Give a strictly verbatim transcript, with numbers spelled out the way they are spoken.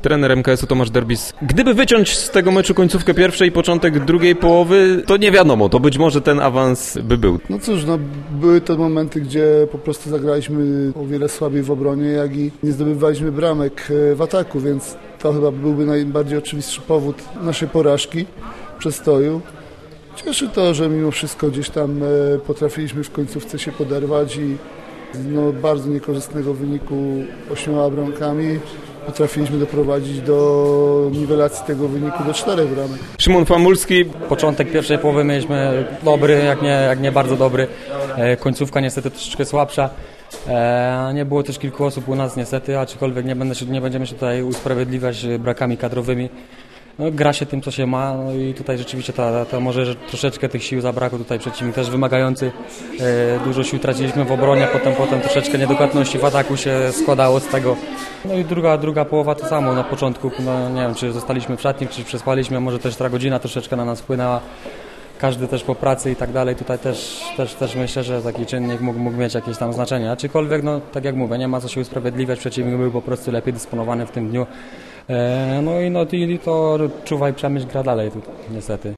trener M K S-u Tomasz Derbis. Gdyby wyciąć z tego meczu końcówkę pierwszej i początek drugiej połowy, to nie wiadomo, to być może ten awans by był. No cóż, no, były to momenty, gdzie po prostu zagraliśmy o wiele słabiej w obronie, jak i nie zdobywaliśmy bramek w ataku, więc to chyba byłby najbardziej oczywisty powód naszej porażki, przestoju. Cieszy to, że mimo wszystko gdzieś tam potrafiliśmy w końcówce się poderwać i no, bardzo niekorzystnego wyniku ośmioma bramkami potrafiliśmy doprowadzić do niwelacji tego wyniku do czterech bramek. Szymon Famulski. Początek pierwszej połowy mieliśmy dobry, jak nie, jak nie bardzo dobry. Końcówka niestety troszeczkę słabsza. Nie było też kilku osób u nas niestety, aczkolwiek nie, będę się, nie będziemy się tutaj usprawiedliwiać brakami kadrowymi. No, gra się tym, co się ma, no i tutaj rzeczywiście ta, ta może troszeczkę tych sił zabrakło, tutaj przeciwnik też wymagający, e, dużo sił traciliśmy w obronie, potem potem troszeczkę niedokładności w ataku się składało z tego. No i druga, druga połowa to samo, na początku, no nie wiem, czy zostaliśmy w szatni, czy przespaliśmy, może też ta godzina troszeczkę na nas wpłynęła, każdy też po pracy i tak dalej, tutaj też, też, też myślę, że taki czynnik mógł, mógł mieć jakieś tam znaczenie, aczkolwiek, no tak jak mówię, nie ma co się usprawiedliwiać, przeciwnik był po prostu lepiej dysponowany w tym dniu. No i no, i to czuwaj, przemyśl, gra dalej, tu, niestety.